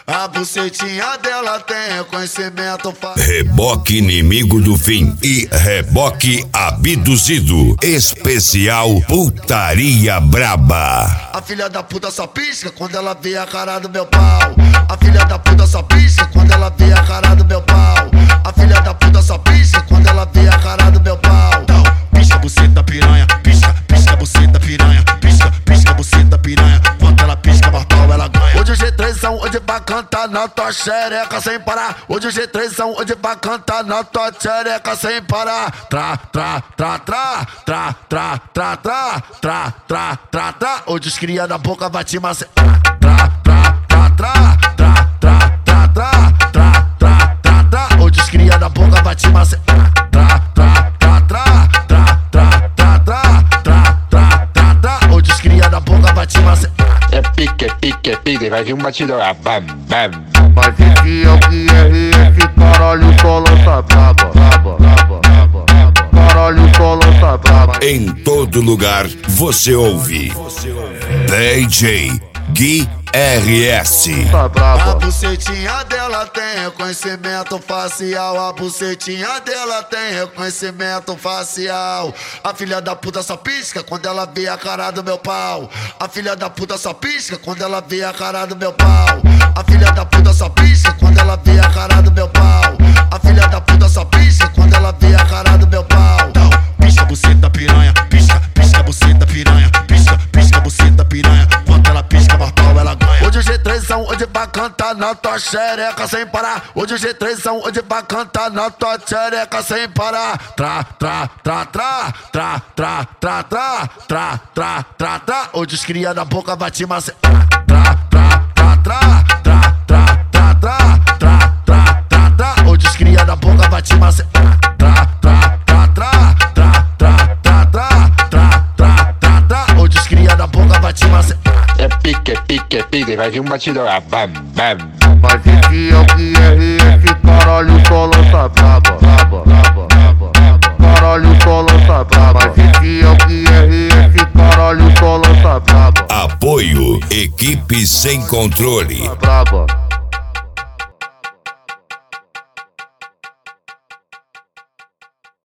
A bucetinha dela tem reconhecimento. Reboque inimigo do fim e reboque abduzido. Especial Putaria Braba. A filha da puta só pisca quando ela vê a cara do meu pau. A filha da puta só pisca quando ela vê a cara do meu pau. A filha da puta só pisca quando ela vê a cara do meu pau. Então, pisca buceta piranha, pisca, pisca buceta piranha, pisca, pisca buceta piranha. Quando ela pisca, mais pau ela ganha. Hoje o G3 hoje vai cantar na tua xereca sem parar. Hoje o G3 hoje vai cantar na tua xereca sem parar. Tra, tra, tra, tra, tra, tra, tra, tra, tra, tra, tra, tra. Hoje os cria da boca vai te macetar. Tra, tra, tra, tra, tra, tra, tra, tra, tra, tra, tra, tra. Hoje os cria da boca vai te macetar. Tra, tra, tra, tra, tra, tra, tra, tra, tra, tra, tra, tra. Hoje os cria da boca vai te macetar. É pique, pique, pique, vai vir um batido lá, bam, bam. Mas esse é o que é esse caralho, só lança braba, braba, braba, braba. Caralho, só lança braba. Em todo lugar você ouve DJ Gui RS. A bucetinha dela tem reconhecimento facial. A bucetinha dela tem reconhecimento facial. A filha da puta só pisca quando ela vê a cara do meu pau. A filha da puta só pisca quando ela vê a cara do meu pau. A filha da puta só pisca quando ela vê a cara do meu pau. A filha da puta só pisca quando ela vê a cara do meu pau. Então, pisca buceta piranha, pisca, pisca buceta piranha, pisca, pisca buceta piranha. Quando ela pisca, mais pau ela ganha. Hoje o G3 hoje vai cantar na tua xereca sem parar. Hoje o G3 hoje vai cantar na tua xereca sem parar. Tra, tra, tra, tra, tra, tra, tra, tra, tra, tra, tra, tra. Hoje os cria da boca vai te macetar. Tra, tra, tra, tra, tra, tra, tra, tra, tra, tra, tra, tra. Hoje os cria da boca vai te macetar. Tra, tra, tra, tra, tra, tra, tra, tra, tra, tra, tra, tra. Hoje os cria da boca vai te macetar. É pique, pique, pique, vai vir um batido lá, bam, bam. Mas esse é o que é esse caralho, só lança braba, braba, braba, braba. Caralho, só lança braba. Mas esse é o que é esse caralho, só lança braba. Apoio Equipe Sem Controle. Braba.